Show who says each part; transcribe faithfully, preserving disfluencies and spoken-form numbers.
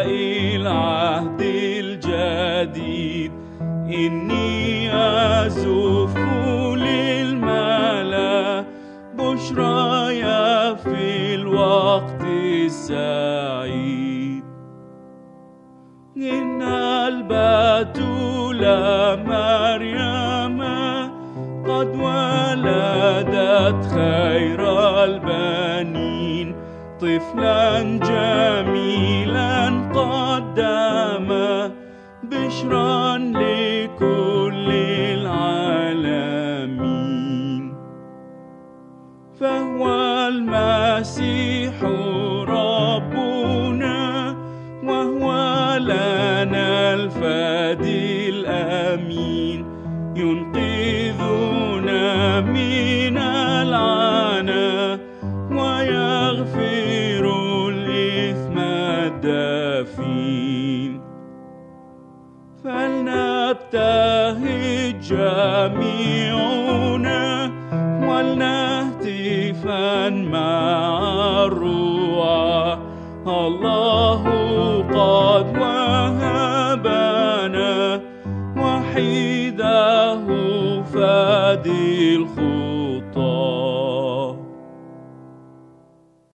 Speaker 1: العهد الجديد إني أزف للملا بشرايا في الوقت السعيد. إن البتول مريم قد ولدت خير البنين طفلا جميلا قدم بشرا لكل العالمين. فهو المسيح ربنا وهو لنا الفادي الأمين ينقذنا من العنى ويغفر الإثم الدفين. فلنبتهج جميعنا ولنهتفا مع الروح الله قد وهبنا وحيده فادي الخلق